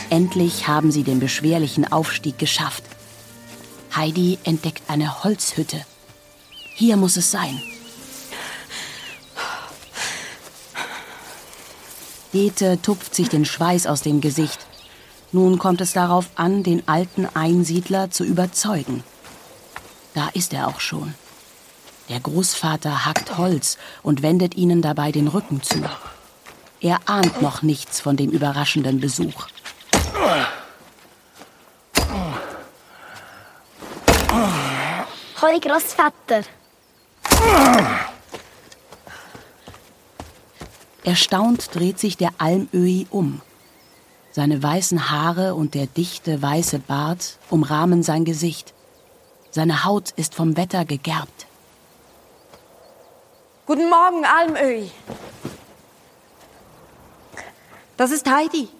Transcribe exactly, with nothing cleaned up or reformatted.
Endlich haben sie den beschwerlichen Aufstieg geschafft. Heidi entdeckt eine Holzhütte. Hier muss es sein. Dete tupft sich den Schweiß aus dem Gesicht. Nun kommt es darauf an, den alten Einsiedler zu überzeugen. Da ist er auch schon. Der Großvater hackt Holz und wendet ihnen dabei den Rücken zu. Er ahnt noch nichts von dem überraschenden Besuch. Hoi, Großvater. Erstaunt dreht sich der Almöhi um. Seine weißen Haare und der dichte, weiße Bart umrahmen sein Gesicht. Seine Haut ist vom Wetter gegerbt. Guten Morgen, Almöhi. Das ist Heidi.